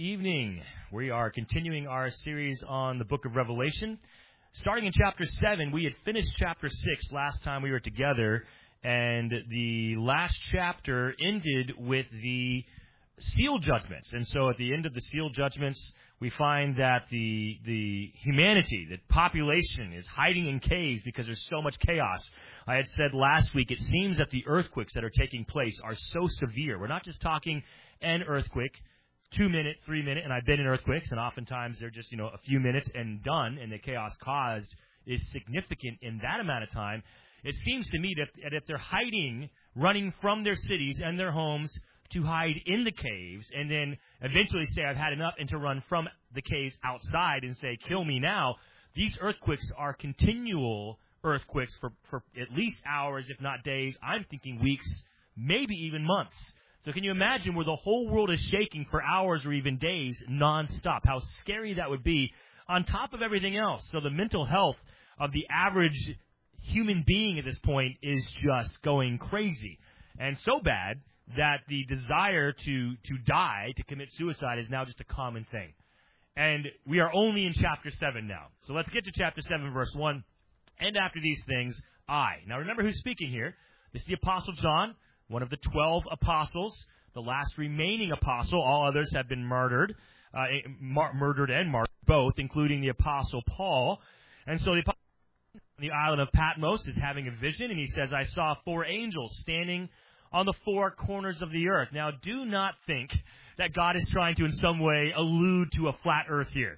evening. We are continuing our series on the book of Revelation. Starting in chapter 7, we had finished chapter 6 last time we were together, and the last chapter ended with the seal judgments. And so at the end of the seal judgments, we find that the humanity, the population, is hiding in caves because there's so much chaos. I had said last week, it seems that the earthquakes that are taking place are so severe. We're not just talking an earthquake, 2-minute, 3-minute, and I've been in earthquakes, and oftentimes they're just, a few minutes and done, and the chaos caused is significant in that amount of time. It seems to me that if they're hiding, running from their cities and their homes to hide in the caves, and then eventually say, I've had enough, and to run from the caves outside and say, kill me now, these earthquakes are continual earthquakes for at least hours, if not days. I'm thinking weeks, maybe even months. So can you imagine where the whole world is shaking for hours or even days nonstop? How scary that would be on top of everything else. So the mental health of the average human being at this point is just going crazy. And so bad that the desire to die, to commit suicide, is now just a common thing. And we are only in chapter 7 now. So let's get to chapter 7, verse 1. And after these things, I. Now remember who's speaking here. This is the Apostle John, one of the 12 apostles, the last remaining apostle. All others have been murdered and martyred both, including the Apostle Paul. And so the apostle on the island of Patmos is having a vision, and he says, I saw 4 angels standing on the 4 corners of the earth. Now, do not think that God is trying to in some way allude to a flat earth here.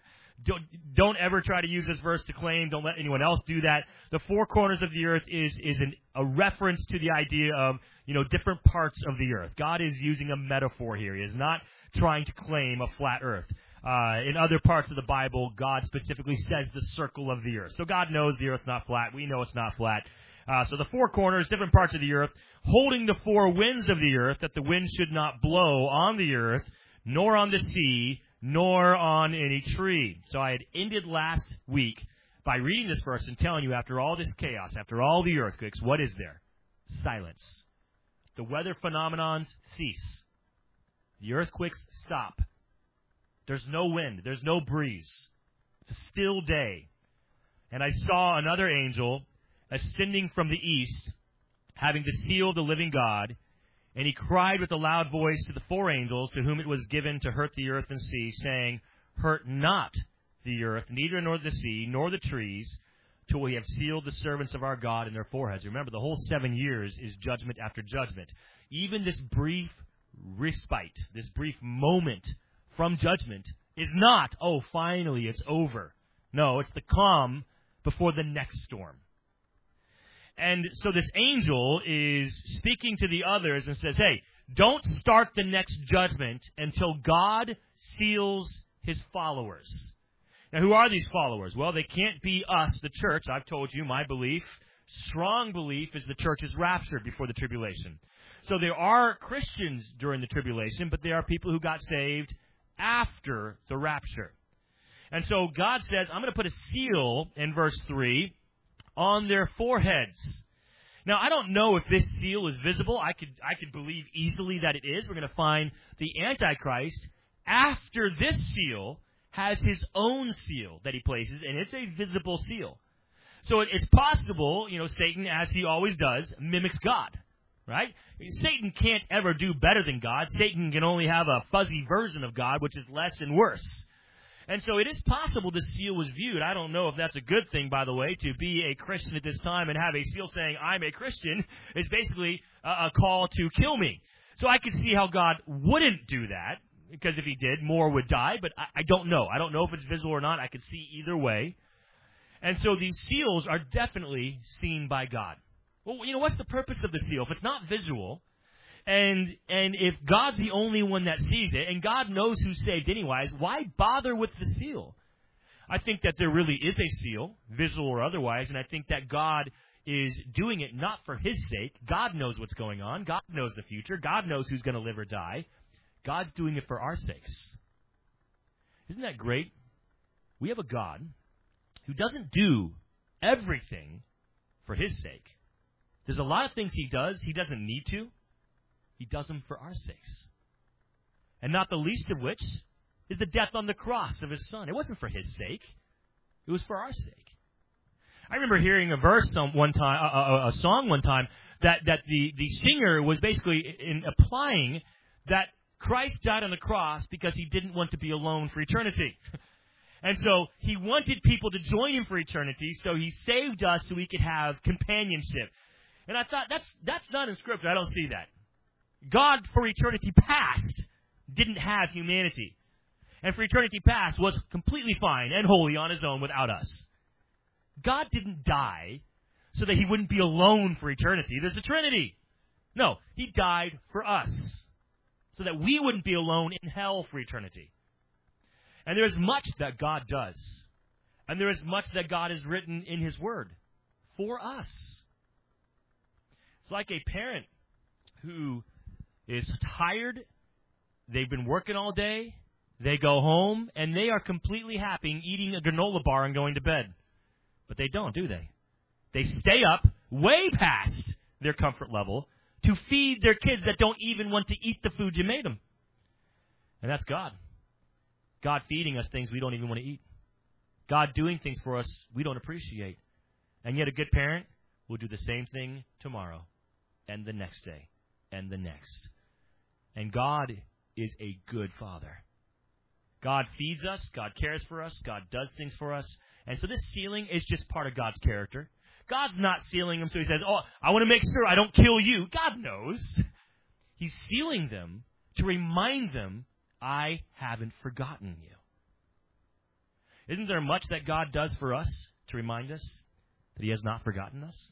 Don't ever try to use this verse to claim. Don't let anyone else do that. The 4 corners of the earth is a reference to the idea of, different parts of the earth. God is using a metaphor here. He is not trying to claim a flat earth. In other parts of the Bible, God specifically says the circle of the earth. So God knows the earth's not flat. We know it's not flat. So the 4 corners, different parts of the earth, holding the 4 winds of the earth, that the wind should not blow on the earth, nor on the sea, nor on any tree. So I had ended last week by reading this verse and telling you, after all this chaos, after all the earthquakes, what is there? Silence. The weather phenomenons cease. The earthquakes stop. There's no wind. There's no breeze. It's a still day. And I saw another angel ascending from the east, having the seal of the living God, and he cried with a loud voice to the 4 angels to whom it was given to hurt the earth and sea, saying, hurt not the earth, neither nor the sea, nor the trees, till we have sealed the servants of our God in their foreheads. Remember, the whole 7 years is judgment after judgment. Even this brief respite, this brief moment from judgment is not, finally it's over. No, it's the calm before the next storm. And so this angel is speaking to the others and says, hey, don't start the next judgment until God seals his followers. Now, who are these followers? Well, they can't be us, the church. I've told you my belief, strong belief, is the church is raptured before the tribulation. So there are Christians during the tribulation, but there are people who got saved after the rapture. And so God says, I'm going to put a seal, in verse 3, on their foreheads. Now, I don't know if this seal is visible. I could believe easily that it is. We're going to find the Antichrist, after this seal, has his own seal that he places, and it's a visible seal. So it's possible, Satan, as he always does, mimics God, right? Satan can't ever do better than God. Satan can only have a fuzzy version of God, which is less and worse. And so it is possible the seal was viewed. I don't know if that's a good thing, by the way, to be a Christian at this time and have a seal saying, I'm a Christian, is basically a call to kill me. So I could see how God wouldn't do that, because if he did, more would die, but I don't know. I don't know if it's visible or not. I could see either way. And so these seals are definitely seen by God. Well, what's the purpose of the seal? If it's not visual, and if God's the only one that sees it, and God knows who's saved anyways, why bother with the seal? I think that there really is a seal, visual or otherwise, and I think that God is doing it not for his sake. God knows what's going on. God knows the future. God knows who's going to live or die. God's doing it for our sakes. Isn't that great? We have a God who doesn't do everything for his sake. There's a lot of things he does he doesn't need to. He does them for our sakes. And not the least of which is the death on the cross of his Son. It wasn't for his sake. It was for our sake. I remember hearing a song one time that the singer was basically applying that Christ died on the cross because he didn't want to be alone for eternity. And so he wanted people to join him for eternity, so he saved us so we could have companionship. And I thought, that's not in Scripture. I don't see that. God, for eternity past, didn't have humanity. And for eternity past was completely fine and holy on his own without us. God didn't die so that he wouldn't be alone for eternity. There's the Trinity. No, he died for us so that we wouldn't be alone in hell for eternity. And there is much that God does. And there is much that God has written in his word for us. It's like a parent who is tired. They've been working all day. They go home, and they are completely happy eating a granola bar and going to bed. But they don't, do they? They stay up way past their comfort level to feed their kids that don't even want to eat the food you made them. And that's God. God feeding us things we don't even want to eat. God doing things for us we don't appreciate. And yet a good parent will do the same thing tomorrow and the next day and the next. And God is a good Father. God feeds us. God cares for us. God does things for us. And so this sealing is just part of God's character. God's not sealing them so he says, oh, I want to make sure I don't kill you. God knows. He's sealing them to remind them, I haven't forgotten you. Isn't there much that God does for us to remind us that he has not forgotten us?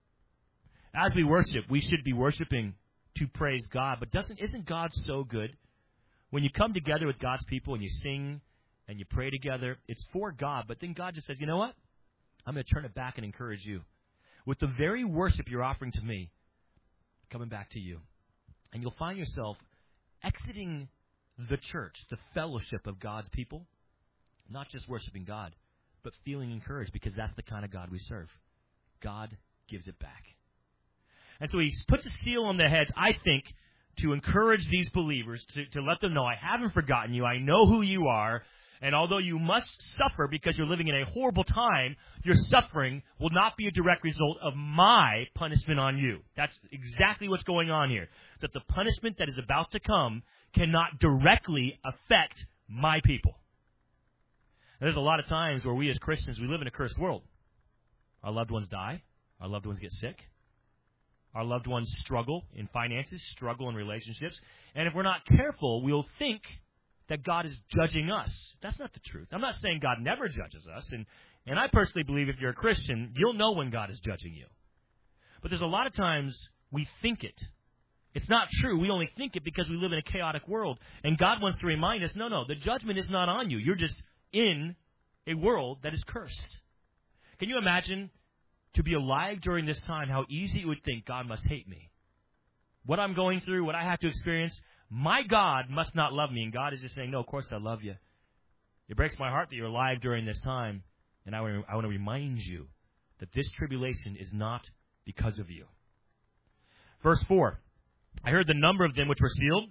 As we worship, we should be worshiping to praise God. But isn't God so good? When you come together with God's people and you sing and you pray together, it's for God. But then God just says, you know what? I'm going to turn it back and encourage you. With the very worship you're offering to me, coming back to you. And you'll find yourself exiting the church, the fellowship of God's people, not just worshiping God, but feeling encouraged because that's the kind of God we serve. God gives it back. And so he puts a seal on their heads, I think, to encourage these believers, to let them know, I haven't forgotten you, I know who you are, and although you must suffer because you're living in a horrible time, your suffering will not be a direct result of my punishment on you. That's exactly what's going on here. That the punishment that is about to come cannot directly affect my people. And there's a lot of times where we as Christians, we live in a cursed world. Our loved ones die. Our loved ones get sick. Our loved ones struggle in finances, struggle in relationships. And if we're not careful, we'll think that God is judging us. That's not the truth. I'm not saying God never judges us. And I personally believe if you're a Christian, you'll know when God is judging you. But there's a lot of times we think it. It's not true. We only think it because we live in a chaotic world. And God wants to remind us, no, the judgment is not on you. You're just in a world that is cursed. Can you imagine to be alive during this time, how easy you would think God must hate me? What I'm going through, what I have to experience, my God must not love me. And God is just saying, no, of course I love you. It breaks my heart that you're alive during this time. And I want to remind you that this tribulation is not because of you. Verse 4. I heard the number of them which were sealed,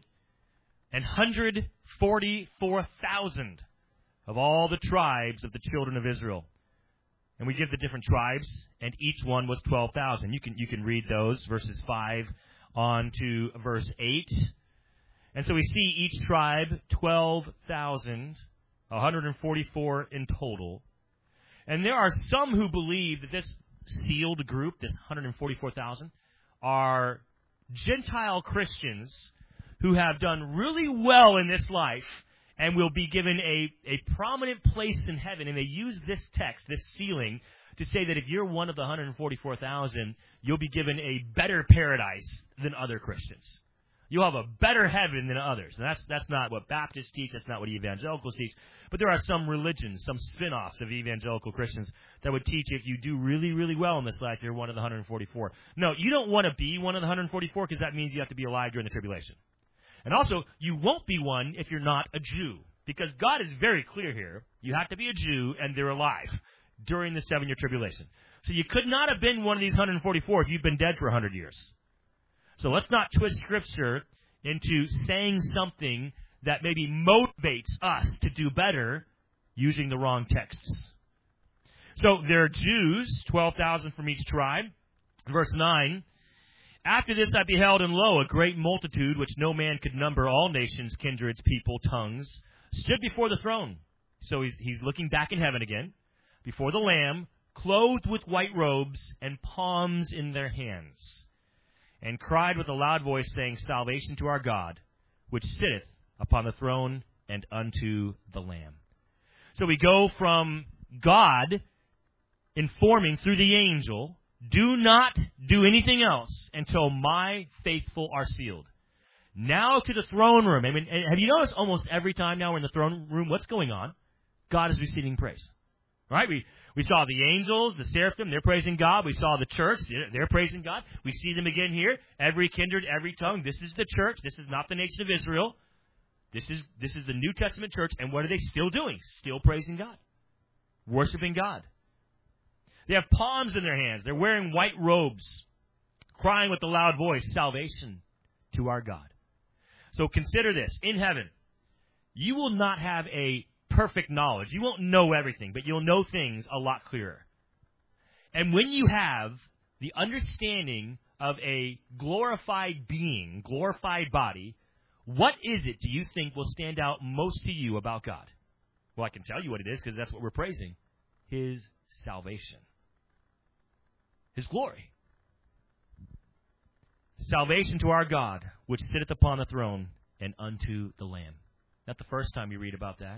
144,000 of all the tribes of the children of Israel. And we give the different tribes, and each one was 12,000. You can read those, verses 5 on to verse 8. And so we see each tribe, 12,000, 144 in total. And there are some who believe that this sealed group, this 144,000, are Gentile Christians who have done really well in this life and will be given a prominent place in heaven. And they use this text, this sealing, to say that if you're one of the 144,000, you'll be given a better paradise than other Christians. You'll have a better heaven than others. And that's not what Baptists teach. That's not what evangelicals teach. But there are some religions, some spin-offs of evangelical Christians that would teach if you do really, really well in this life, you're one of the 144. No, you don't want to be one of the 144 because that means you have to be alive during the tribulation. And also, you won't be one if you're not a Jew. Because God is very clear here. You have to be a Jew and they're alive during the 7-year tribulation. So you could not have been one of these 144 if you've been dead for 100 years. So let's not twist Scripture into saying something that maybe motivates us to do better using the wrong texts. So there are Jews, 12,000 from each tribe. Verse 9, after this I beheld, and lo, a great multitude, which no man could number, all nations, kindreds, people, tongues, stood before the throne. So he's looking back in heaven again, before the Lamb, clothed with white robes and palms in their hands, and cried with a loud voice, saying, Salvation to our God, which sitteth upon the throne, and unto the Lamb. So we go from God informing through the angel, do not do anything else until my faithful are sealed. Now to the throne room. I mean, have you noticed almost every time now we're in the throne room, what's going on? God is receiving praise. Right? We saw the angels, the seraphim, they're praising God. We saw the church, they're praising God. We see them again here. Every kindred, every tongue. This is the church. This is not the nation of Israel. This is the New Testament church. And what are they still doing? Still praising God. Worshiping God. They have palms in their hands. They're wearing white robes, crying with a loud voice, Salvation to our God. So consider this. In heaven, you will not have a perfect knowledge. You won't know everything, but you'll know things a lot clearer. And when you have the understanding of a glorified being, glorified body, what is it, do you think, will stand out most to you about God? Well, I can tell you what it is, because that's what we're praising. His salvation. His glory. Salvation to our God, which sitteth upon the throne, and unto the Lamb. Not the first time you read about that.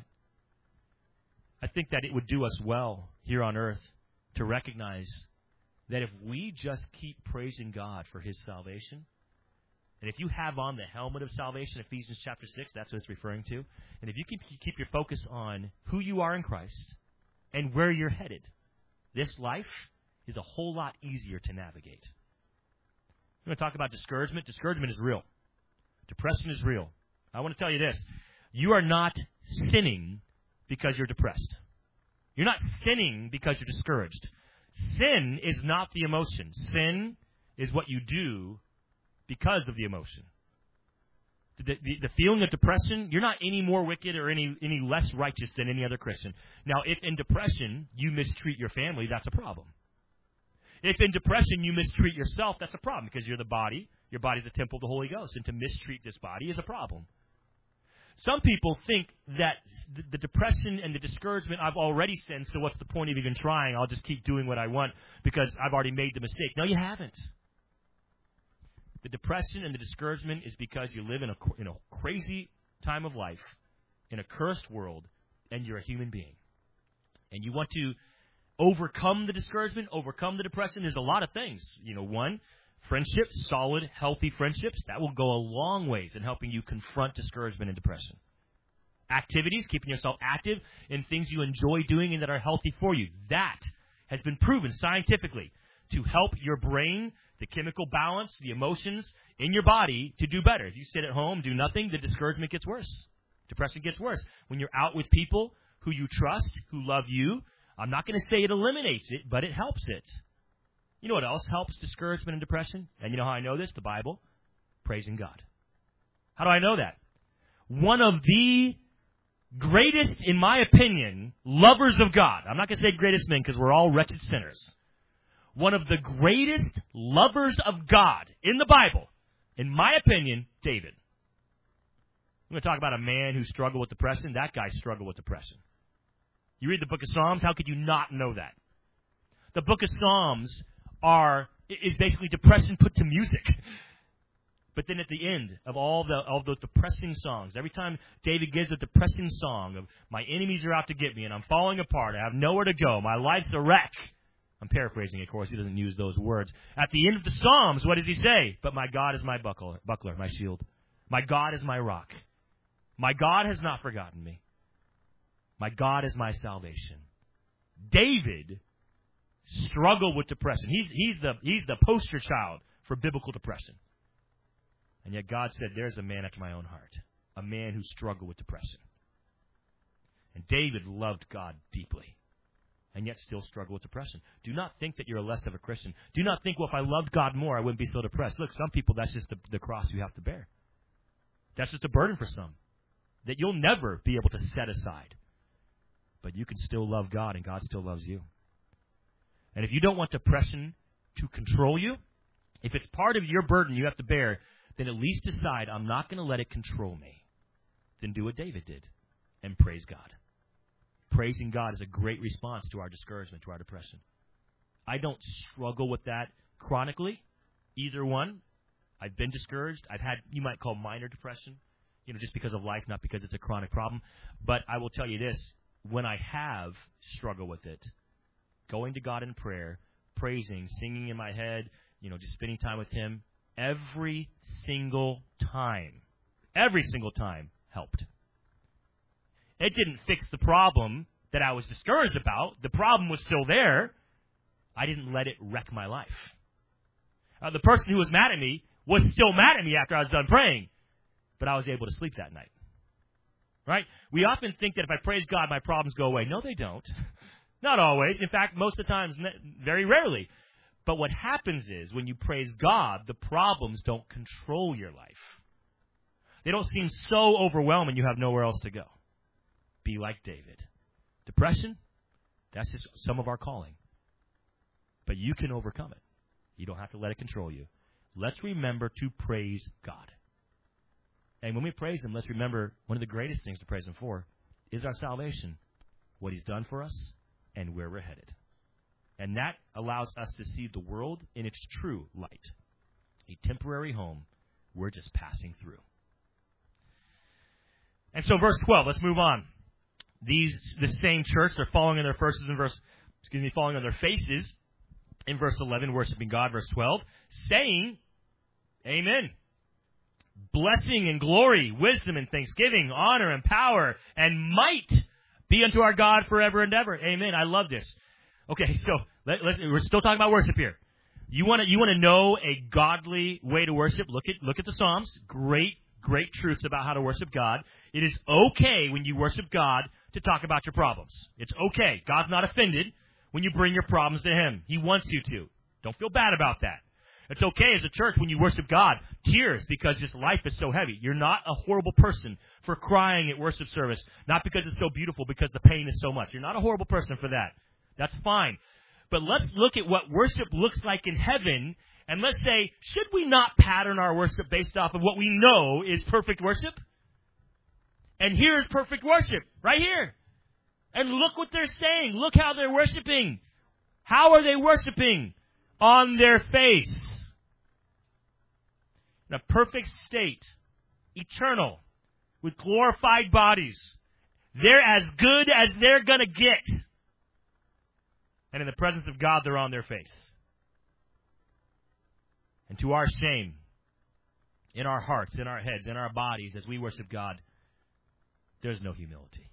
I think that it would do us well here on earth to recognize that if we just keep praising God for His salvation, and if you have on the helmet of salvation, Ephesians chapter 6, that's what it's referring to, and if you keep your focus on who you are in Christ and where you're headed, this life is a whole lot easier to navigate. I'm going to talk about discouragement. Discouragement is real. Depression is real. I want to tell you this. You are not sinning because you're depressed. You're not sinning because you're discouraged. Sin is not the emotion. Sin is what you do because of the emotion. The feeling of depression, you're not any more wicked or any less righteous than any other Christian. Now, if in depression you mistreat your family, that's a problem. If in depression you mistreat yourself, that's a problem because you're the body. Your body's a temple of the Holy Ghost, and to mistreat this body is a problem. Some people think that the depression and the discouragement, I've already sinned, so what's the point of even trying? I'll just keep doing what I want because I've already made the mistake. No, you haven't. The depression and the discouragement is because you live in a crazy time of life, in a cursed world, and you're a human being. And you want to overcome the discouragement, overcome the depression. There's a lot of things. One, friendships, solid, healthy friendships, that will go a long ways in helping you confront discouragement and depression. Activities, keeping yourself active in things you enjoy doing and that are healthy for you. That has been proven scientifically to help your brain, the chemical balance, the emotions in your body to do better. If you sit at home, do nothing, the discouragement gets worse. Depression gets worse. When you're out with people who you trust, who love you, I'm not going to say it eliminates it, but it helps it. You know what else helps discouragement and depression? And you know how I know this? The Bible. Praising God. How do I know that? One of the greatest, in my opinion, lovers of God. I'm not going to say greatest men because we're all wretched sinners. One of the greatest lovers of God in the Bible, in my opinion, David. I'm going to talk about a man who struggled with depression. That guy struggled with depression. You read the book of Psalms, how could you not know that? The book of Psalms is basically depression put to music. But then at the end of all those depressing songs, every time David gives a depressing song of my enemies are out to get me and I'm falling apart, I have nowhere to go, my life's a wreck. I'm paraphrasing, of course, he doesn't use those words. At the end of the Psalms, what does he say? But my God is my buckler, my shield. My God is my rock. My God has not forgotten me. My God is my salvation. David struggled with depression. He's the poster child for biblical depression. And yet God said, there's a man after my own heart, a man who struggled with depression. And David loved God deeply, and yet still struggled with depression. Do not think that you're less of a Christian. Do not think, well, if I loved God more, I wouldn't be so depressed. Look, some people, that's just the cross you have to bear. That's just a burden for some. that you'll never be able to set aside. But you can still love God, and God still loves you. And if you don't want depression to control you, if it's part of your burden you have to bear, then at least decide, I'm not going to let it control me. Then do what David did and praise God. Praising God is a great response to our discouragement, to our depression. I don't struggle with that chronically, either one. I've been discouraged. I've had, you might call minor depression, just because of life, not because it's a chronic problem. But I will tell you this, when I have struggled with it, going to God in prayer, praising, singing in my head, just spending time with Him, every single time helped. It didn't fix the problem that I was discouraged about. The problem was still there. I didn't let it wreck my life. The person who was mad at me was still mad at me after I was done praying, but I was able to sleep that night. Right? We often think that if I praise God, my problems go away. No, they don't. Not always. In fact, most of the times, very rarely. But what happens is, when you praise God, the problems don't control your life. They don't seem so overwhelming you have nowhere else to go. Be like David. Depression, that's just some of our calling. But you can overcome it. You don't have to let it control you. Let's remember to praise God. And when we praise Him, let's remember one of the greatest things to praise Him for is our salvation, what He's done for us, and where we're headed. And that allows us to see the world in its true light. A temporary home we're just passing through. And so verse 12, let's move on. The same church, they're falling on their falling on their faces in verse 11, worshiping God, verse 12, saying, Amen. Blessing and glory, wisdom and thanksgiving, honor and power and might be unto our God forever and ever. Amen. I love this. Okay, so we're still talking about worship here. You want to know a godly way to worship? Look at the Psalms. Great truths about how to worship God. It is okay when you worship God to talk about your problems. It's okay. God's not offended when you bring your problems to Him. He wants you to. Don't feel bad about that. It's okay as a church when you worship God. Tears because just life is so heavy. You're not a horrible person for crying at worship service. Not because it's so beautiful, because the pain is so much. You're not a horrible person for that. That's fine. But let's look at what worship looks like in heaven, and let's say, should we not pattern our worship based off of what we know is perfect worship? And here's perfect worship, right here. And look what they're saying. Look how they're worshiping. How are they worshiping? On their face. In a perfect state. Eternal. With glorified bodies. They're as good as they're going to get. And in the presence of God, they're on their face. And to our shame, in our hearts, in our heads, in our bodies, as we worship God, there's no humility.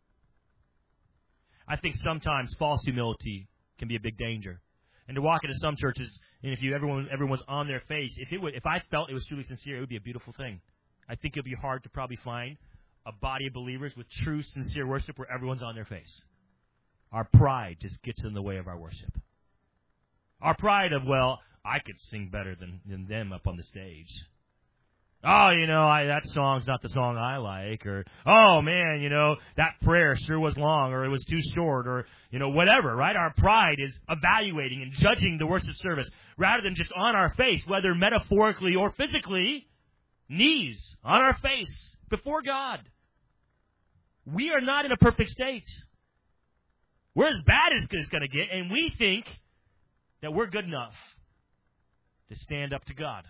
I think sometimes false humility can be a big danger. And to walk into some churches, and if everyone's on their face, if I felt it was truly sincere, it would be a beautiful thing. I think it would be hard to probably find a body of believers with true, sincere worship where everyone's on their face. Our pride just gets in the way of our worship. Our pride of, well, I could sing better than them up on the stage. Oh, that song's not the song I like. Or, oh, man, that prayer sure was long, or it was too short, or, whatever, right? Our pride is evaluating and judging the worship service rather than just on our face, whether metaphorically or physically, knees on our face before God. We are not in a perfect state. We're as bad as it's going to get, and we think that we're good enough to stand up to God.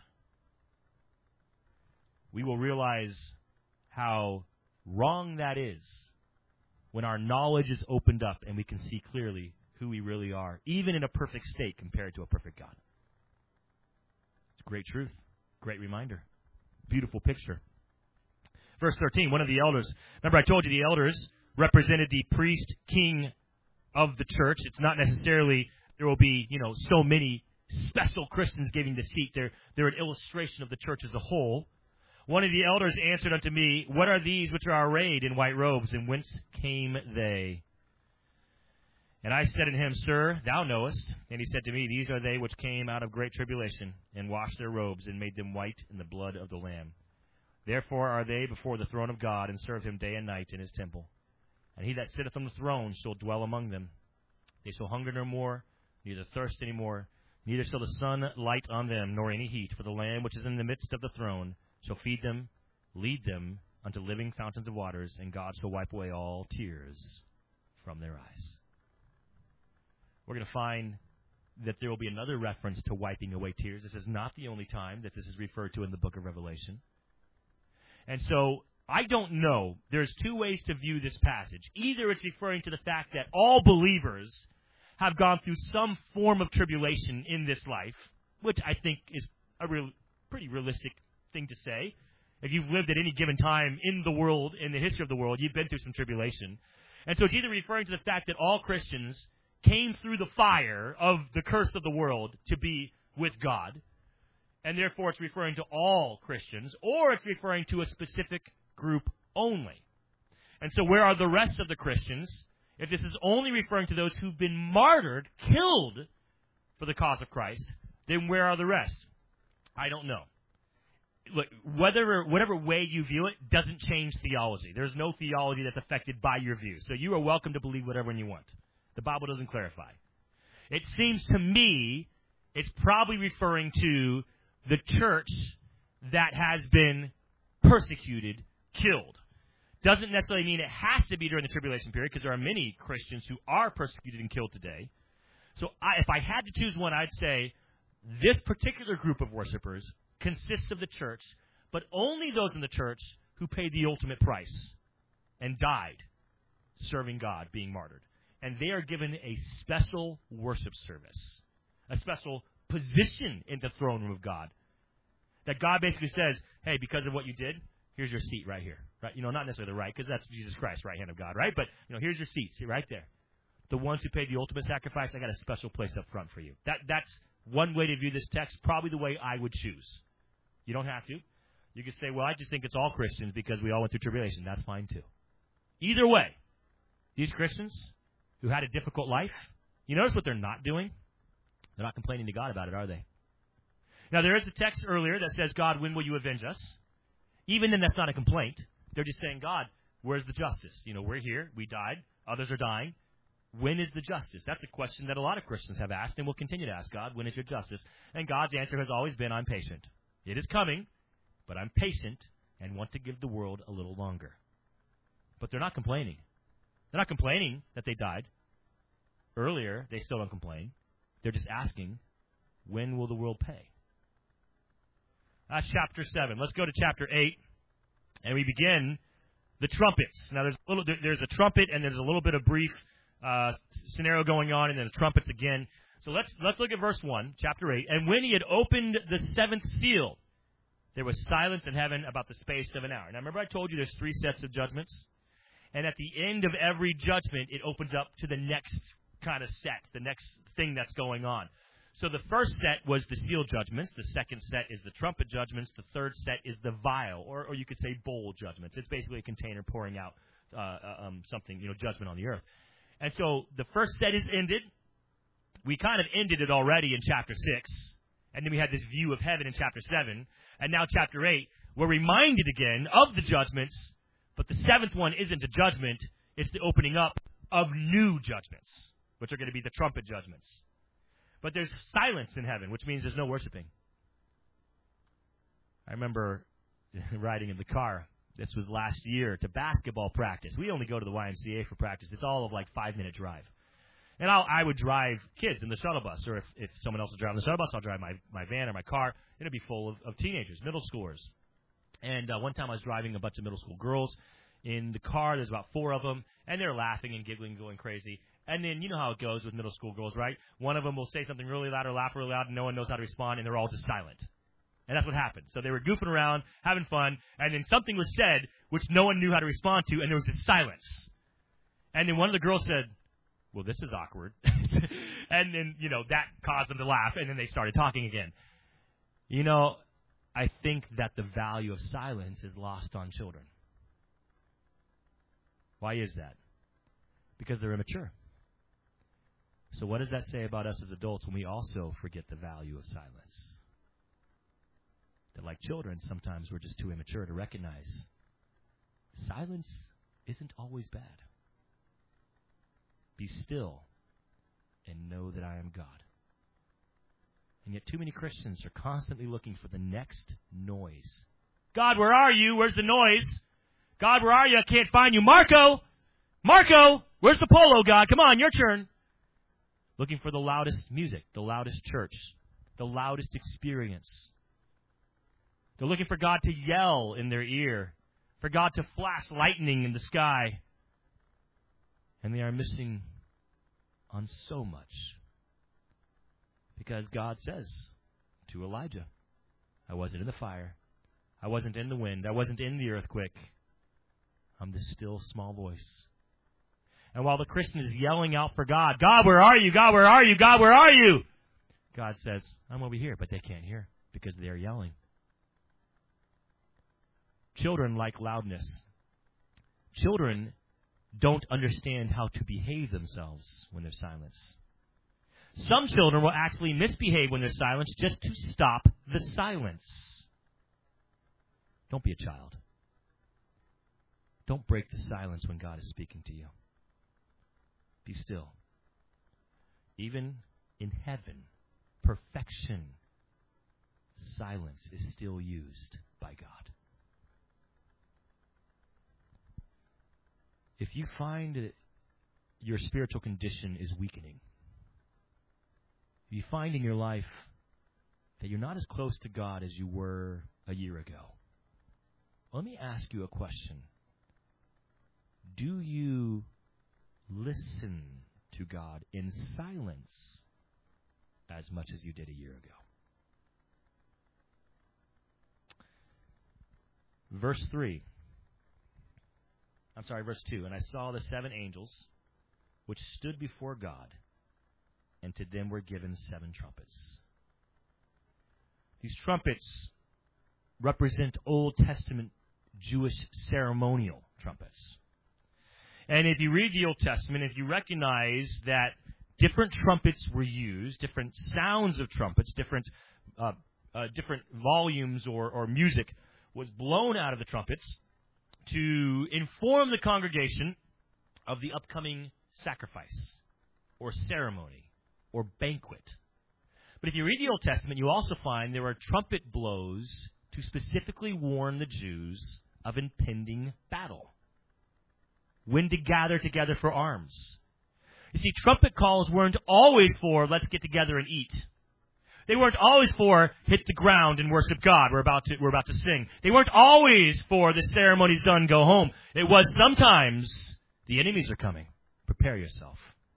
We will realize how wrong that is when our knowledge is opened up and we can see clearly who we really are, even in a perfect state compared to a perfect God. It's a great truth, great reminder, beautiful picture. Verse 13, one of the elders, remember I told you the elders represented the priest, king of the church. It's not necessarily there will be, so many special Christians giving the seat. They're an illustration of the church as a whole. One of the elders answered unto me, What are these which are arrayed in white robes, and whence came they? And I said unto him, Sir, thou knowest. And he said to me, These are they which came out of great tribulation, and washed their robes, and made them white in the blood of the Lamb. Therefore are they before the throne of God, and serve him day and night in his temple. And he that sitteth on the throne shall dwell among them. They shall hunger no more, neither thirst any more, neither shall the sun light on them, nor any heat. For the Lamb which is in the midst of the throne shall feed them, lead them unto living fountains of waters, and God shall wipe away all tears from their eyes. We're going to find that there will be another reference to wiping away tears. This is not the only time that this is referred to in the book of Revelation. And so, I don't know. There's two ways to view this passage. Either it's referring to the fact that all believers have gone through some form of tribulation in this life, which I think is a pretty realistic thing to say. If you've lived at any given time in the world, in the history of the world, you've been through some tribulation. And so it's either referring to the fact that all Christians came through the fire of the curse of the world to be with God, and therefore it's referring to all Christians, or it's referring to a specific group only. And so where are the rest of the Christians? If this is only referring to those who've been martyred, killed for the cause of Christ, then where are the rest? I don't know. Look, whatever way you view it doesn't change theology. There's no theology that's affected by your view. So you are welcome to believe whatever you want. The Bible doesn't clarify. It seems to me it's probably referring to the church that has been persecuted, killed. Doesn't necessarily mean it has to be during the tribulation period, because there are many Christians who are persecuted and killed today. So if I had to choose one, I'd say this particular group of worshipers consists of the church, but only those in the church who paid the ultimate price and died serving God, being martyred. And they are given a special worship service, a special position in the throne room of God. That God basically says, hey, because of what you did, here's your seat right here. Right? You know, not necessarily the right, because that's Jesus Christ, right hand of God, right? But, you know, here's your seat. See, right there. The ones who paid the ultimate sacrifice, I got a special place up front for you. That's one way to view this text, probably the way I would choose. You don't have to. You can say, well, I just think it's all Christians because we all went through tribulation. That's fine, too. Either way, these Christians who had a difficult life, you notice what they're not doing? They're not complaining to God about it, are they? Now, there is a text earlier that says, God, when will you avenge us? Even then, that's not a complaint. They're just saying, God, where's the justice? You know, we're here. We died. Others are dying. When is the justice? That's a question that a lot of Christians have asked and will continue to ask God, when is your justice? And God's answer has always been, I'm patient. It is coming, but I'm patient and want to give the world a little longer. But they're not complaining. They're not complaining that they died. Earlier, they still don't complain. They're just asking, when will the world pay? That's chapter 7. Let's go to chapter 8, and we begin the trumpets. Now, there's a trumpet, and there's a little bit of brief scenario going on, and then the trumpets again. So let's look at verse 1, chapter 8. And when he had opened the seventh seal, there was silence in heaven about the space of an hour. Now, remember I told you there's 3 sets of judgments? And at the end of every judgment, it opens up to the next kind of set, the next thing that's going on. So the first set was the seal judgments. The second set is the trumpet judgments. The third set is the vial, or you could say bowl judgments. It's basically a container pouring out something, judgment on the earth. And so the first set is ended. We kind of ended it already in chapter 6. And then we had this view of heaven in chapter 7. And now chapter 8, we're reminded again of the judgments. But the 7th one isn't a judgment. It's the opening up of new judgments, which are going to be the trumpet judgments. But there's silence in heaven, which means there's no worshiping. I remember riding in the car. This was last year to basketball practice. We only go to the YMCA for practice. It's all of like 5-minute drive. And I would drive kids in the shuttle bus, or if someone else is driving the shuttle bus, I'll drive my van or my car. It'll be full of teenagers, middle schoolers. And one time I was driving a bunch of middle school girls in the car. There's about 4 of them, and they're laughing and giggling, going crazy. And then you know how it goes with middle school girls, right? One of them will say something really loud or laugh really loud, and no one knows how to respond, and they're all just silent. And that's what happened. So they were goofing around, having fun, and then something was said which no one knew how to respond to, and there was this silence. And then one of the girls said, well, this is awkward. And then, that caused them to laugh, and then they started talking again. I think that the value of silence is lost on children. Why is that? Because they're immature. So what does that say about us as adults when we also forget the value of silence? that like children, sometimes we're just too immature to recognize silence isn't always bad. Be still and know that I am God. And yet too many Christians are constantly looking for the next noise. God, where are you? Where's the noise? God, where are you? I can't find you. Marco! Marco! Where's the polo, God? Come on, your turn. Looking for the loudest music, the loudest church, the loudest experience. They're looking for God to yell in their ear, for God to flash lightning in the sky. And they are missing on so much. Because God says to Elijah, I wasn't in the fire. I wasn't in the wind. I wasn't in the earthquake. I'm the still small voice. And while the Christian is yelling out for God, God, where are you? God, where are you? God, where are you? God says, I'm over here, but they can't hear because they are yelling. Children like loudness. Children don't understand how to behave themselves when there's silence. Some children will actually misbehave when there's silence just to stop the silence. Don't be a child. Don't break the silence when God is speaking to you. Be still. Even in heaven, perfection, silence is still used by God. If you find that your spiritual condition is weakening, if you find in your life that you're not as close to God as you were a year ago, let me ask you a question. Do you listen to God in silence as much as you did a year ago? Verse 2. And I saw the 7 angels which stood before God, and to them were given 7 trumpets. These trumpets represent Old Testament Jewish ceremonial trumpets. And if you read the Old Testament, if you recognize that different trumpets were used, different sounds of trumpets, different volumes or music was blown out of the trumpets to inform the congregation of the upcoming sacrifice or ceremony or banquet. But if you read the Old Testament, you also find there are trumpet blows to specifically warn the Jews of impending battle. When to gather together for arms. You see, trumpet calls weren't always for, let's get together and eat. They weren't always for, hit the ground and worship God. We're about to sing. They weren't always for, the ceremony's done, go home. It was sometimes, the enemies are coming. Prepare yourself.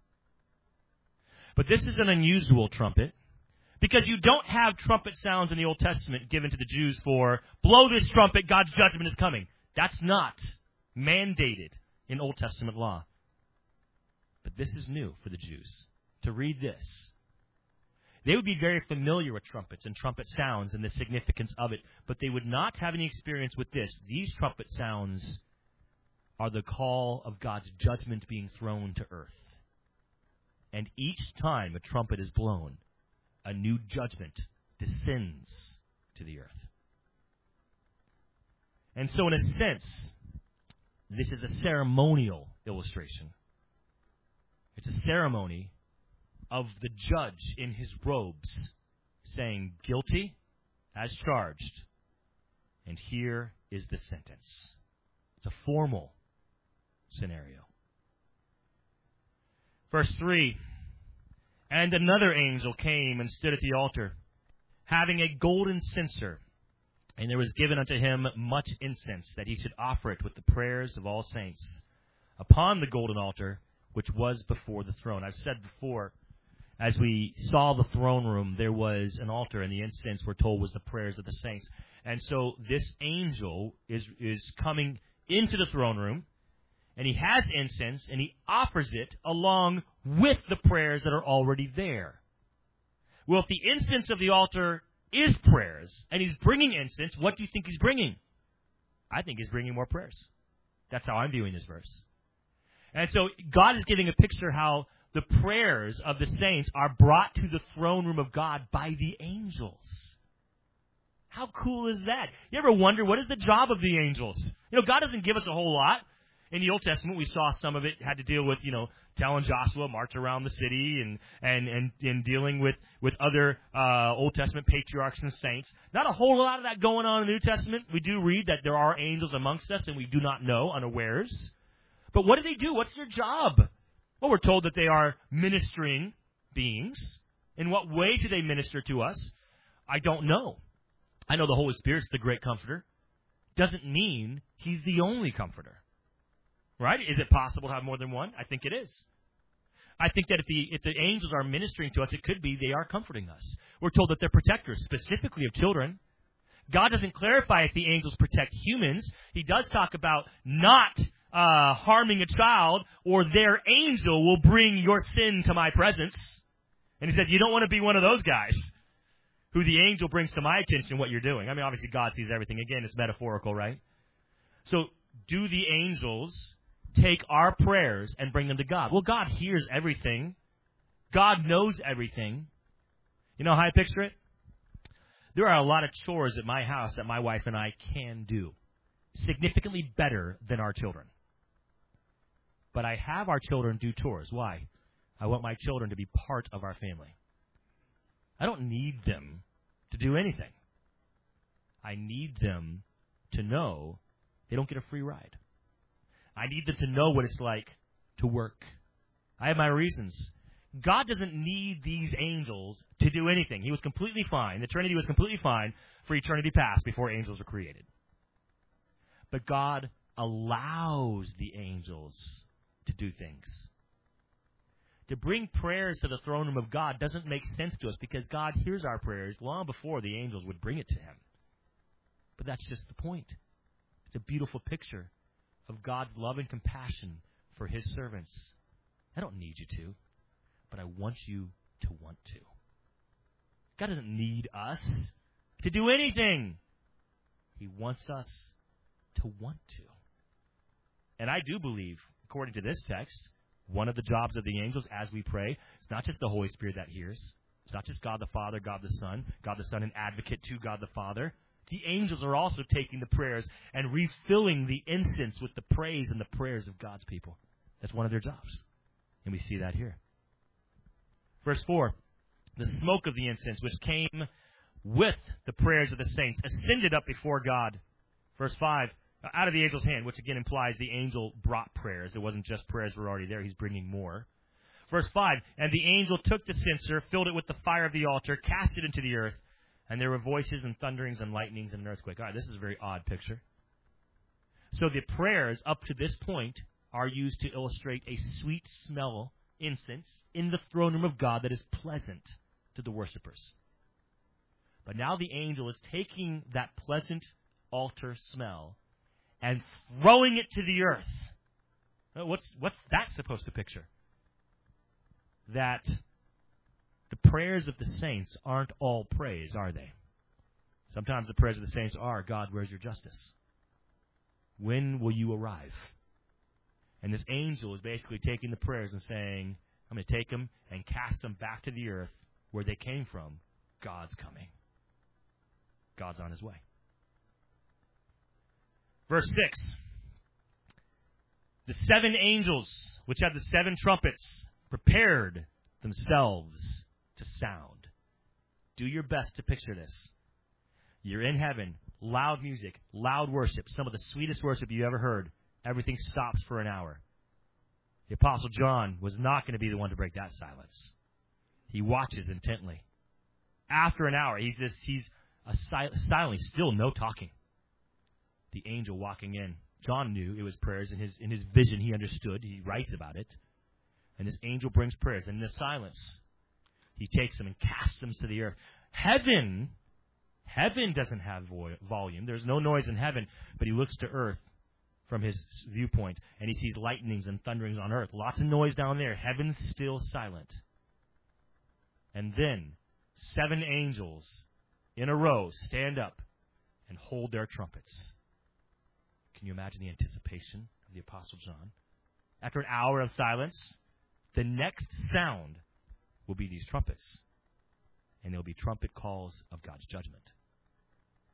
But this is an unusual trumpet, because you don't have trumpet sounds in the Old Testament given to the Jews for, blow this trumpet, God's judgment is coming. That's not mandated in Old Testament law. But this is new for the Jews, to read this. They would be very familiar with trumpets and trumpet sounds and the significance of it, but they would not have any experience with this. These trumpet sounds are the call of God's judgment being thrown to earth. And each time a trumpet is blown, a new judgment descends to the earth. And so in a sense, this is a ceremonial illustration. It's a ceremony of the judge in his robes saying, guilty as charged, and here is the sentence. It's a formal scenario. Verse 3, and another angel came and stood at the altar, having a golden censer, and there was given unto him much incense, that he should offer it with the prayers of all saints upon the golden altar, which was before the throne. I've said before, as we saw the throne room, there was an altar, and the incense, we're told, was the prayers of the saints. And so this angel is coming into the throne room, and he has incense, and he offers it along with the prayers that are already there. Well, if the incense of the altar is prayers, and he's bringing incense, what do you think he's bringing? I think he's bringing more prayers. That's how I'm viewing this verse. And so God is giving a picture how the prayers of the saints are brought to the throne room of God by the angels. How cool is that? You ever wonder, what is the job of the angels? God doesn't give us a whole lot. In the Old Testament, we saw some of it had to deal with, telling Joshua march around the city and dealing with other Old Testament patriarchs and saints. Not a whole lot of that going on in the New Testament. We do read that there are angels amongst us, and we do not know, unawares. But what do they do? What's their job? Well, we're told that they are ministering beings. In what way do they minister to us? I don't know. I know the Holy Spirit's the great comforter. Doesn't mean he's the only comforter. Right? Is it possible to have more than one? I think it is. I think that if the angels are ministering to us, it could be they are comforting us. We're told that they're protectors, specifically of children. God doesn't clarify if the angels protect humans. He does talk about not harming a child, or their angel will bring your sin to my presence. And he says, you don't want to be one of those guys who the angel brings to my attention what you're doing. I mean, obviously God sees everything. Again, it's metaphorical, right? So do the angels take our prayers and bring them to God? Well, God hears everything. God knows everything. You know how I picture it? There are a lot of chores at my house that my wife and I can do, significantly better than our children. But I have our children do chores. Why? I want my children to be part of our family. I don't need them to do anything. I need them to know they don't get a free ride. I need them to know what it's like to work. I have my reasons. God doesn't need these angels to do anything. He was completely fine. The Trinity was completely fine for eternity past before angels were created. But God allows the angels to do things. To bring prayers to the throne room of God doesn't make sense to us because God hears our prayers long before the angels would bring it to him. But that's just the point. It's a beautiful picture of God's love and compassion for his servants. I don't need you to, but I want you to want to. God doesn't need us to do anything. He wants us to want to. And I do believe, according to this text, one of the jobs of the angels as we pray, it's not just the Holy Spirit that hears. It's not just God the Father, God the Son an advocate to God the Father. The angels are also taking the prayers and refilling the incense with the praise and the prayers of God's people. That's one of their jobs. And we see that here. Verse 4, the smoke of the incense, which came with the prayers of the saints, ascended up before God. Verse 5, out of the angel's hand, which again implies the angel brought prayers. It wasn't just prayers were already there. He's bringing more. Verse 5, and the angel took the censer, filled it with the fire of the altar, cast it into the earth, and there were voices and thunderings and lightnings and an earthquake. All right, this is a very odd picture. So the prayers up to this point are used to illustrate a sweet smell incense in the throne room of God that is pleasant to the worshipers. But now the angel is taking that pleasant altar smell and throwing it to the earth. What's that supposed to picture? That the prayers of the saints aren't all praise, are they? Sometimes the prayers of the saints are, God, where's your justice? When will you arrive? And this angel is basically taking the prayers and saying, I'm going to take them and cast them back to the earth where they came from. God's coming. God's on his way. Verse 6. The 7 angels, which have the 7 trumpets, prepared themselves to sound. Do your best to picture this. You're in heaven, loud music, loud worship, some of the sweetest worship you ever heard. Everything stops for an hour. The Apostle John was not going to be the one to break that silence. He watches intently. After an hour, he's silently, still no talking. The angel walking in. John knew it was prayers. In his vision, he understood. He writes about it. And this angel brings prayers. And in the silence, he takes them and casts them to the earth. Heaven doesn't have volume. There's no noise in heaven. But he looks to earth from his viewpoint, and he sees lightnings and thunderings on earth. Lots of noise down there. Heaven's still silent. And then 7 angels in a row stand up and hold their trumpets. Can you imagine the anticipation of the Apostle John? After an hour of silence, the next sound will be these trumpets. And they'll be trumpet calls of God's judgment.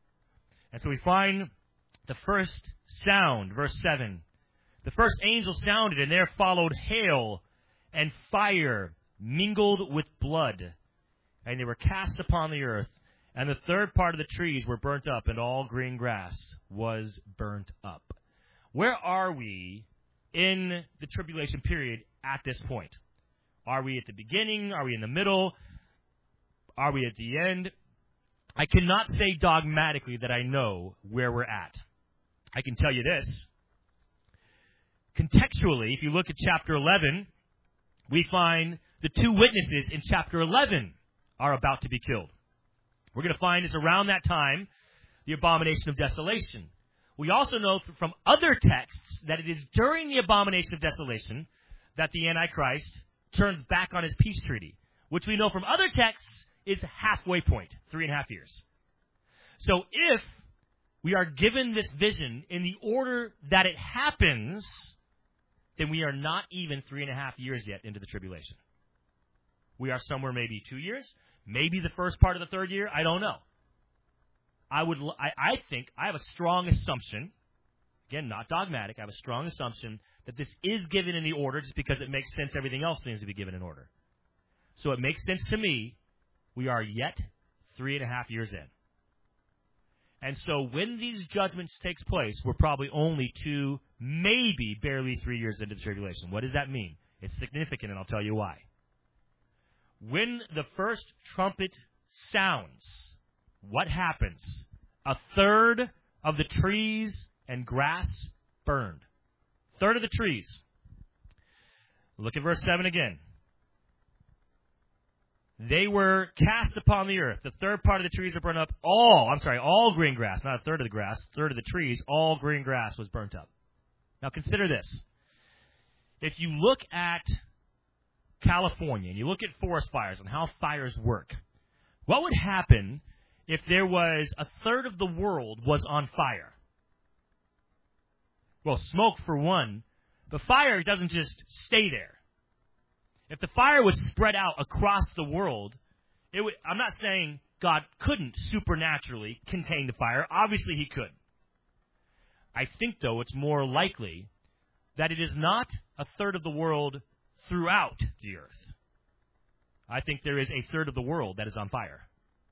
And so we find the first sound, verse 7. The first angel sounded, and there followed hail and fire mingled with blood. And they were cast upon the earth. And the third part of the trees were burnt up, and all green grass was burnt up. Where are we in the tribulation period at this point? Are we at the beginning? Are we in the middle? Are we at the end? I cannot say dogmatically that I know where we're at. I can tell you this. Contextually, if you look at chapter 11, we find the two witnesses in chapter 11 are about to be killed. We're going to find it's around that time, the abomination of desolation. We also know from other texts that it is during the abomination of desolation that the Antichrist turns back on his peace treaty, which we know from other texts is halfway point, 3.5 years. So if we are given this vision in the order that it happens, then we are not even 3.5 years yet into the tribulation. We are somewhere maybe 2 years, maybe the first part of the third year. I don't know. I think I have a strong assumption, again, not dogmatic, I have a strong assumption that this is given in the order just because it makes sense. Everything else seems to be given in order. So it makes sense to me. We are yet 3.5 years in. And so when these judgments takes place, we're probably only 2, maybe barely 3 years into the tribulation. What does that mean? It's significant, and I'll tell you why. When the first trumpet sounds, what happens? A third of the trees and grass burned. Third of the trees. Look at verse 7 again. They were cast upon the earth. The third part of the trees are burned up. All green grass, not a third of the grass, third of the trees, all green grass was burnt up. Now consider this. If you look at California and you look at forest fires and how fires work, what would happen if there was a third of the world was on fire? Well, smoke for one, but fire doesn't just stay there. If the fire was spread out across the world, I'm not saying God couldn't supernaturally contain the fire. Obviously, he could. I think, though, it's more likely that it is not a third of the world throughout the earth. I think there is a third of the world that is on fire.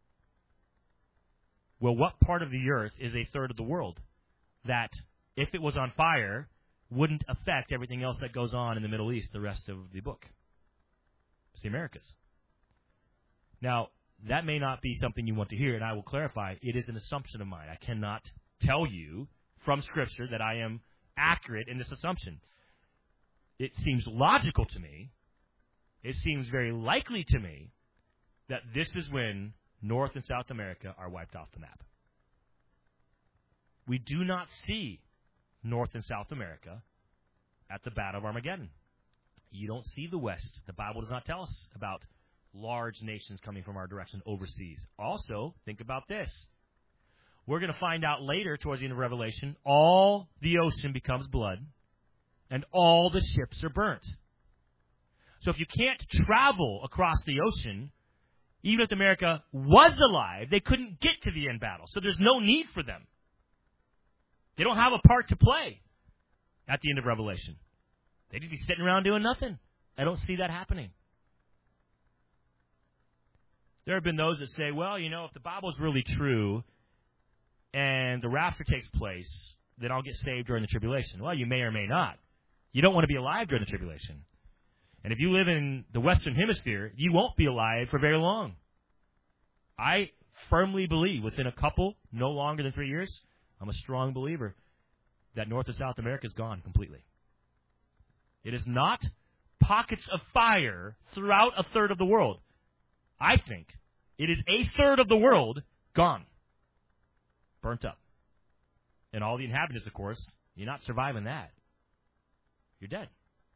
Well, what part of the earth is a third of the world that, if it was on fire, wouldn't affect everything else that goes on in the Middle East, the rest of the book? It's the Americas. Now, that may not be something you want to hear, and I will clarify. It is an assumption of mine. I cannot tell you from Scripture that I am accurate in this assumption. It seems logical to me, it seems very likely to me, that this is when North and South America are wiped off the map. We do not see North and South America at the Battle of Armageddon. You don't see the West. The Bible does not tell us about large nations coming from our direction overseas. Also, think about this. We're going to find out later, towards the end of Revelation, all the ocean becomes blood, and all the ships are burnt. So if you can't travel across the ocean, even if America was alive, they couldn't get to the end battle. So there's no need for them. They don't have a part to play at the end of Revelation. They'd just be sitting around doing nothing. I don't see that happening. There have been those that say, well, if the Bible is really true and the rapture takes place, then I'll get saved during the tribulation. Well, you may or may not. You don't want to be alive during the tribulation. And if you live in the Western Hemisphere, you won't be alive for very long. I firmly believe within a couple, no longer than 3 years, I'm a strong believer that North and South America is gone completely. It is not pockets of fire throughout a third of the world. I think it is a third of the world gone, burnt up. And all the inhabitants, of course, you're not surviving that. You're dead.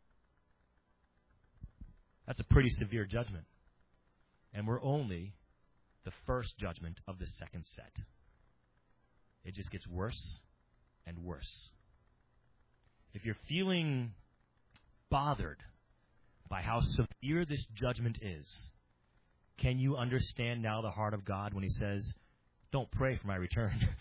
That's a pretty severe judgment. And we're only the first judgment of the second set. It just gets worse and worse. If you're feeling bothered by how severe this judgment is, can you understand now the heart of God when he says, don't pray for my return?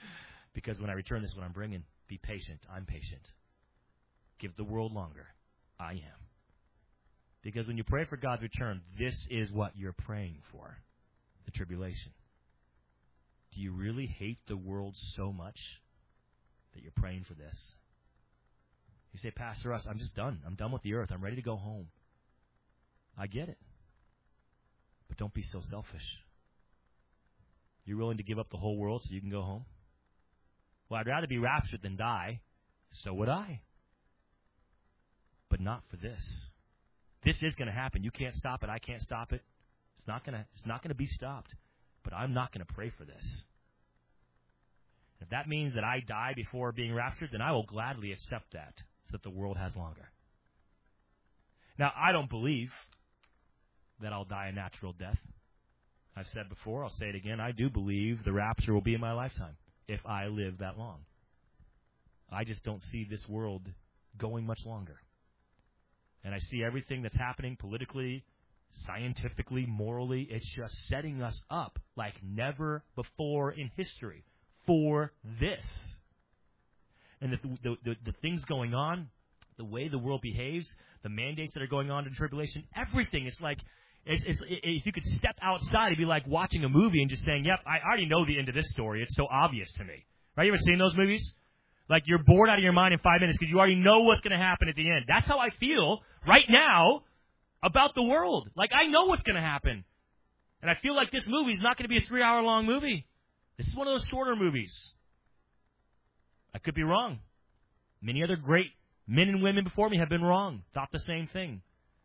Because when I return, this is what I'm bringing. Be patient. I'm patient. Give the world longer. I am. Because when you pray for God's return, this is what you're praying for. The tribulation. Do you really hate the world so much that you're praying for this? You say, Pastor Russ, I'm just done. I'm done with the earth. I'm ready to go home. I get it. But don't be so selfish. You're willing to give up the whole world so you can go home? Well, I'd rather be raptured than die. So would I. But not for this. This is going to happen. You can't stop it. I can't stop it. It's not going to be stopped. But I'm not going to pray for this. If that means that I die before being raptured, then I will gladly accept that so that the world has longer. Now, I don't believe that I'll die a natural death. I've said before, I'll say it again, I do believe the rapture will be in my lifetime if I live that long. I just don't see this world going much longer. And I see everything that's happening politically, scientifically, morally. It's just setting us up like never before in history for this. And the things going on, the way the world behaves, the mandates that are going on in tribulation, everything is like, if you could step outside, it'd be like watching a movie and just saying, yep, I already know the end of this story. It's so obvious to me. Right? You ever seen those movies? Like you're bored out of your mind in 5 minutes because you already know what's going to happen at the end. That's how I feel right now about the world. Like I know what's going to happen. And I feel like this movie is not going to be a 3-hour-long movie. This is one of those shorter movies. I could be wrong. Many other great men and women before me have been wrong. Thought the same thing.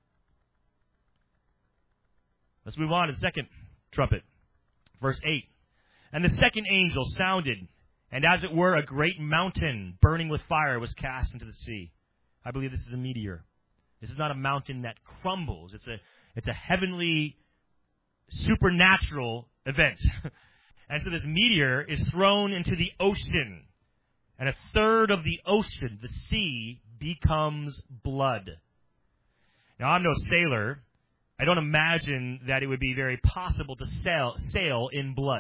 Let's move on to the second trumpet. Verse 8. And the second angel sounded, and as it were, a great mountain burning with fire was cast into the sea. I believe this is a meteor. This is not a mountain that crumbles. It's a heavenly, supernatural event. And so this meteor is thrown into the ocean. And a third of the ocean, the sea, becomes blood. Now, I'm no sailor. I don't imagine that it would be very possible to sail in blood.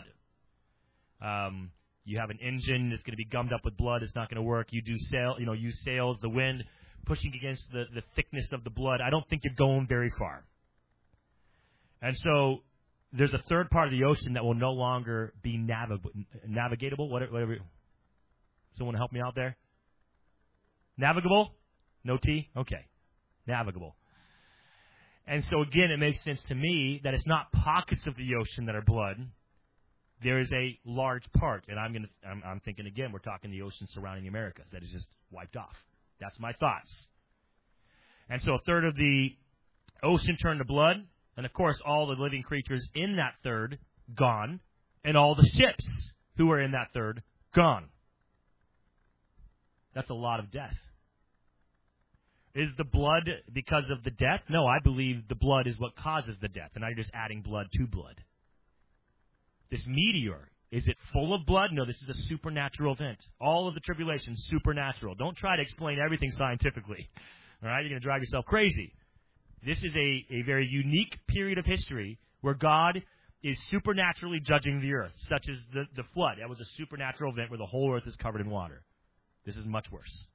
You have an engine that's going to be gummed up with blood. It's not going to work. You use sails, the wind pushing against the thickness of the blood. I don't think you're going very far. And so there's a third part of the ocean that will no longer be navigatable. Whatever. Someone help me out there? Navigable? No T? Okay. Navigable. And so again, it makes sense to me that it's not pockets of the ocean that are blood. There is a large part, and I'm thinking again, we're talking the ocean surrounding the Americas that is just wiped off. That's my thoughts. And so a third of the ocean turned to blood, and of course all the living creatures in that third gone, and all the ships who were in that third gone. That's a lot of death. Is the blood because of the death? No, I believe the blood is what causes the death, and now you're just adding blood to blood. This meteor, is it full of blood? No, this is a supernatural event. All of the tribulation, supernatural. Don't try to explain everything scientifically. All right, you're going to drive yourself crazy. This is a very unique period of history where God is supernaturally judging the earth, such as the flood. That was a supernatural event where the whole earth is covered in water. This is much worse.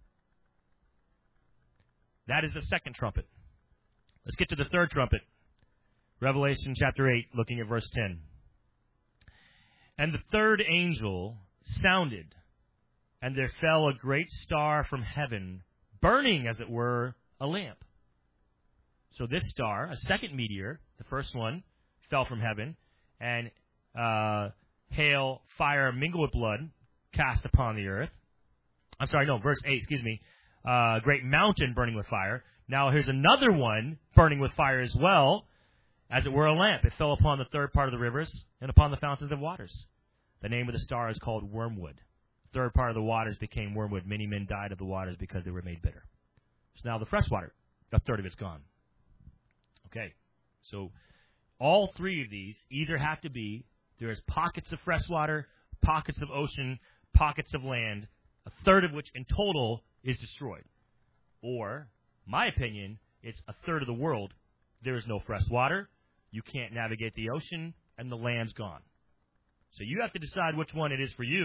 That is the second trumpet. Let's get to the third trumpet. Revelation chapter 8, looking at verse 10. And the third angel sounded, and there fell a great star from heaven, burning, as it were, a lamp. So this star, a second meteor, the first one, fell from heaven, and hail, fire, mingled with blood, cast upon the earth. Verse 8, great mountain burning with fire. Now here's another one burning with fire as well, as it were a lamp. It fell upon the third part of the rivers and upon the fountains of waters. The name of the star is called Wormwood. The third part of the waters became wormwood. Many men died of the waters because they were made bitter. So now the fresh water, a third of it's gone. Okay, so all three of these either have to be, there is pockets of fresh water, pockets of ocean, pockets of land, a third of which in total is destroyed. Or, my opinion, it's a third of the world. There is no fresh water, you can't navigate the ocean, and the land's gone. So you have to decide which one it is for you.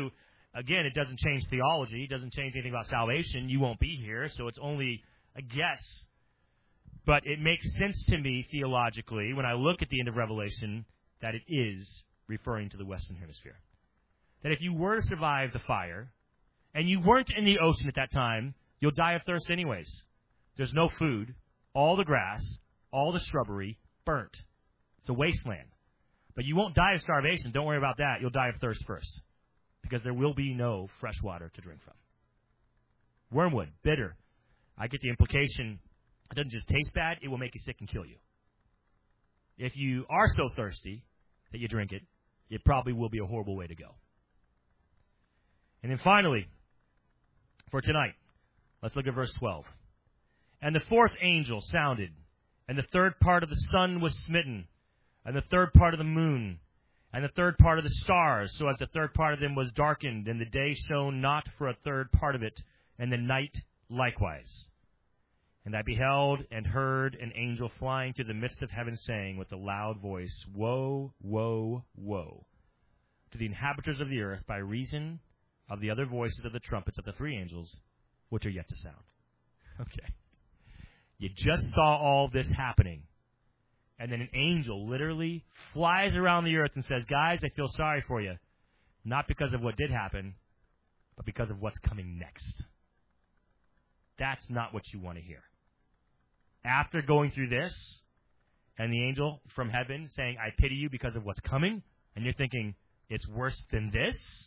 again, it doesn't change theology. It doesn't change anything about salvation. You won't be here, so it's only a guess. But it makes sense to me theologically when I look at the end of Revelation that it is referring to the Western Hemisphere. That if you were to survive the fire, and you weren't in the ocean at that time, you'll die of thirst anyways. There's no food, all the grass, all the shrubbery, burnt. It's a wasteland. But you won't die of starvation. Don't worry about that. You'll die of thirst first. Because there will be no fresh water to drink from. Wormwood, bitter. I get the implication, it doesn't just taste bad, it will make you sick and kill you. If you are so thirsty that you drink it, it probably will be a horrible way to go. And then finally, for tonight, let's look at verse 12. And the fourth angel sounded, and the third part of the sun was smitten, and the third part of the moon, and the third part of the stars, so as the third part of them was darkened, and the day shone not for a third part of it, and the night likewise. And I beheld and heard an angel flying through the midst of heaven, saying with a loud voice, Woe, woe, woe, to the inhabitants of the earth, by reason of the other voices of the trumpets of the three angels, which are yet to sound. Okay. You just saw all this happening. And then an angel literally flies around the earth and says, guys, I feel sorry for you. Not because of what did happen, but because of what's coming next. That's not what you want to hear. After going through this, and the angel from heaven saying, I pity you because of what's coming, and you're thinking, it's worse than this?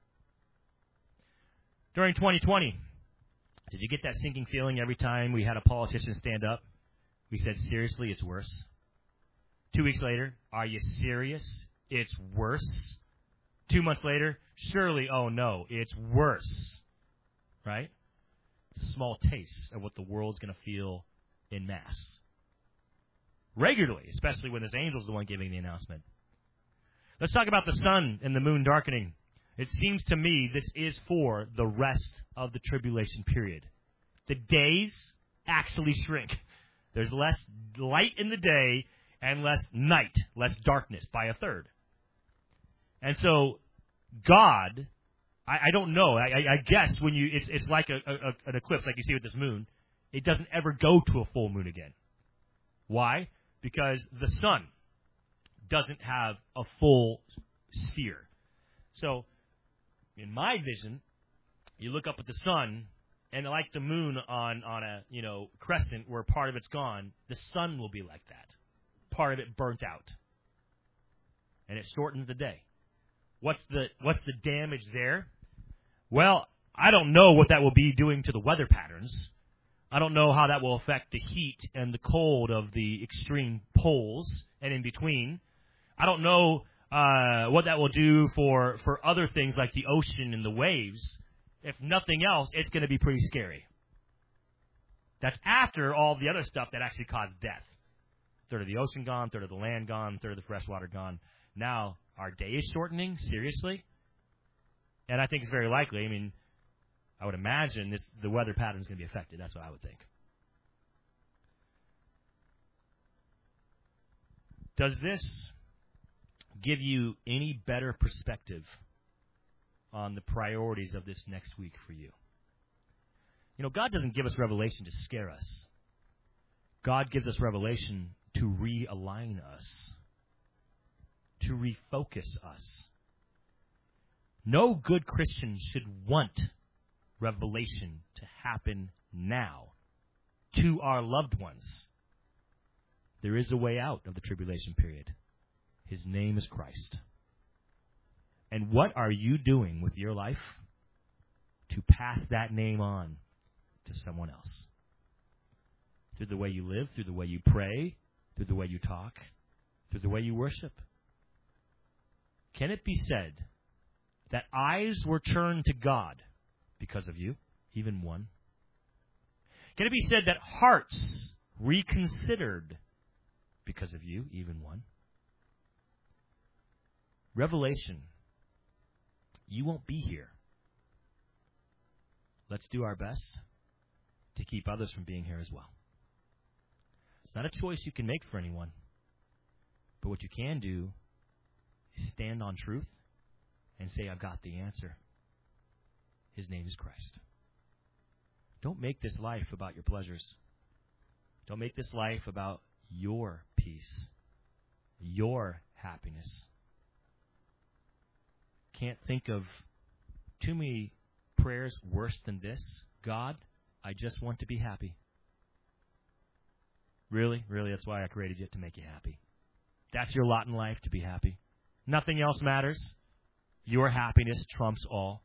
During 2020, did you get that sinking feeling every time we had a politician stand up? We said, seriously, it's worse. 2 weeks later, are you serious? It's worse. 2 months later, surely, oh no, it's worse. Right? It's a small taste of what the world's going to feel in mass. Regularly, especially when this angel's the one giving the announcement. Let's talk about the sun and the moon darkening. It seems to me this is for the rest of the tribulation period. The days actually shrink. There's less light in the day and less night, less darkness by a third. And so God, I don't know, I guess when you, it's like an eclipse like you see with this moon. It doesn't ever go to a full moon again. Why? Because the sun doesn't have a full sphere. So, in my vision, you look up at the sun, and like the moon on a crescent where part of it's gone, the sun will be like that. Part of it burnt out, and it shortens the day. What's the damage there? Well, I don't know what that will be doing to the weather patterns. I don't know how that will affect the heat and the cold of the extreme poles and in between. I don't know what that will do for other things like the ocean and the waves. If nothing else, it's going to be pretty scary. That's after all the other stuff that actually caused death. Third of the ocean gone, third of the land gone, third of the fresh water gone. Now, our day is shortening, seriously? And I think it's very likely. I mean, I would imagine the weather pattern is going to be affected. That's what I would think. Does this give you any better perspective on the priorities of this next week for you? You know, God doesn't give us revelation to scare us. God gives us revelation to realign us, to refocus us. No good Christian should want revelation to happen now to our loved ones. There is a way out of the tribulation period. His name is Christ. And what are you doing with your life to pass that name on to someone else? Through the way you live, through the way you pray, through the way you talk, through the way you worship. Can it be said that eyes were turned to God because of you, even one? Can it be said that hearts reconsidered because of you, even one? Revelation, you won't be here. Let's do our best to keep others from being here as well. It's not a choice you can make for anyone. But what you can do is stand on truth and say, I've got the answer. His name is Christ. Don't make this life about your pleasures. Don't make this life about your peace, your happiness. Can't think of too many prayers worse than this. God, I just want to be happy. Really? Really, that's why I created you, to make you happy. That's your lot in life, to be happy. Nothing else matters. Your happiness trumps all.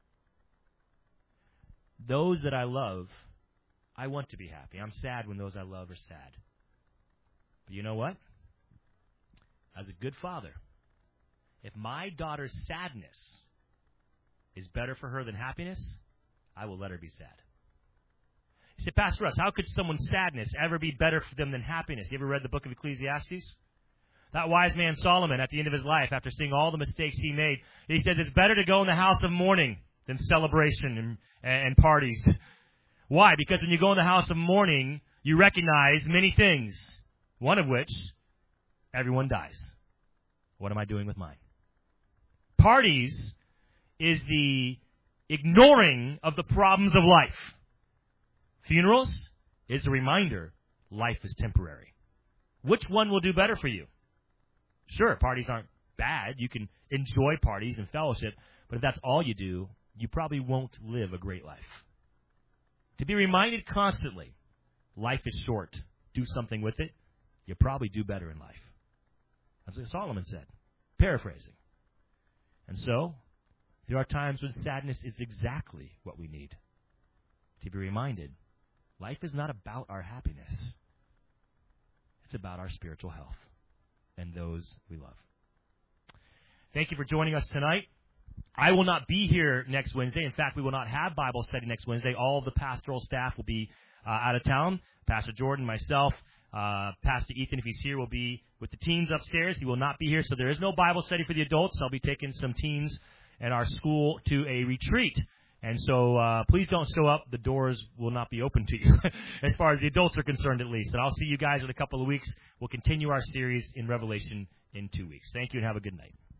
Those that I love, I want to be happy. I'm sad when those I love are sad. But you know what? As a good father, if my daughter's sadness is better for her than happiness, I will let her be sad. You say, Pastor Russ, how could someone's sadness ever be better for them than happiness? You ever read the book of Ecclesiastes? That wise man Solomon, at the end of his life, after seeing all the mistakes he made, he says it's better to go in the house of mourning than celebration and parties. Why? Because when you go in the house of mourning, you recognize many things, one of which, everyone dies. What am I doing with mine? Parties is the ignoring of the problems of life. Funerals is a reminder life is temporary. Which one will do better for you? Sure, parties aren't bad. You can enjoy parties and fellowship, but if that's all you do, you probably won't live a great life. To be reminded constantly, life is short. Do something with it. You'll probably do better in life. That's what Solomon said, paraphrasing. And so, there are times when sadness is exactly what we need. To be reminded, life is not about our happiness. It's about our spiritual health and those we love. Thank you for joining us tonight. I will not be here next Wednesday. In fact, we will not have Bible study next Wednesday. All of the pastoral staff will be out of town. Pastor Jordan, myself, Pastor Ethan, if he's here, will be with the teens upstairs. He will not be here, so there is no Bible study for the adults. I'll be taking some teens and our school to a retreat. And so please don't show up. The doors will not be open to you, as far as the adults are concerned at least. And I'll see you guys in a couple of weeks. We'll continue our series in Revelation in 2 weeks. Thank you and have a good night.